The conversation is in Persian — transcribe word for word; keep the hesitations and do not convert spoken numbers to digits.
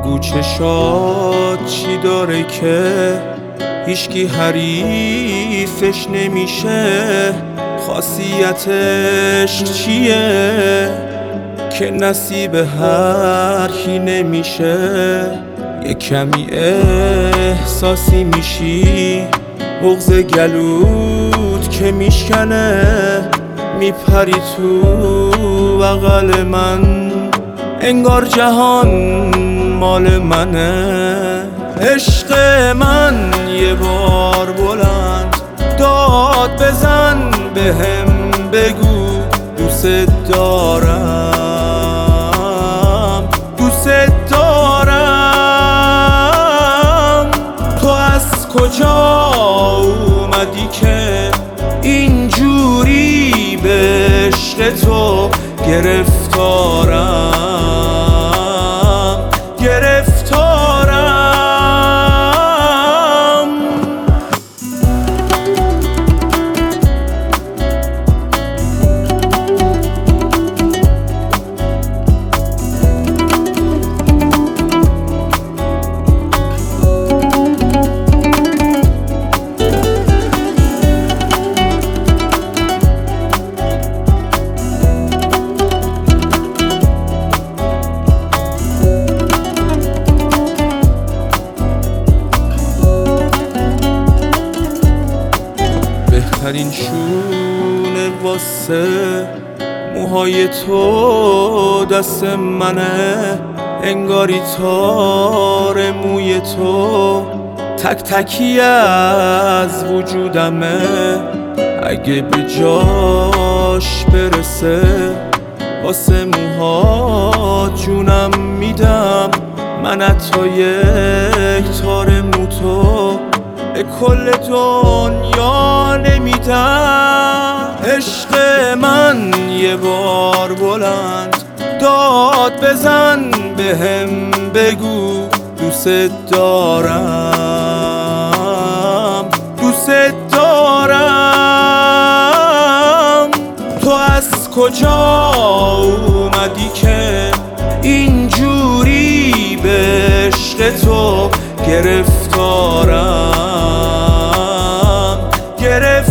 بگو چشات چی داره که هیچکی حریفش نمیشه، خاصیتش چیه که نصیب هر کی نمیشه. یه کمی احساسی میشی، بغض گلوت که میشکنه، میپری تو بغل من، انگار جهان مال منه. عشق من یه بار بلند داد بزن بهم، بگو دوست دارم، دوست دارم. تو از کجا اومدی که اینجوری به عشق تو گرفتارم، گرفتارم. بهترین شونه واسه موهای تو دست منه، انگاری تار موی تو تک تکی از وجودمه. اگه به جاش برسه واسه موهات جونم میدم، من حتی یک تار مو تو به کل دنیا نمیدم. عشق من یه بار بلند داد بزن بهم، بگو دوست دارم، دوست دارم. تو از کجا اومدی که اینجوری به عشق تو گرفتارم، گرفت